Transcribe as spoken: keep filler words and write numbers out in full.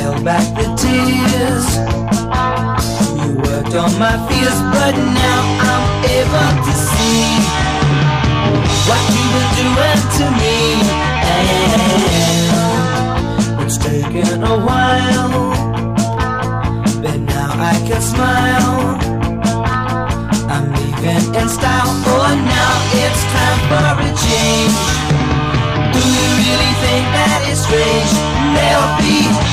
held back the tears. You worked on my fears, but now I'm able to see what you were doing to me. And it's taken a while, but now I can smile. I'm leaving in style, oh now it's time for a change. Do you really think that it's strange? There'll be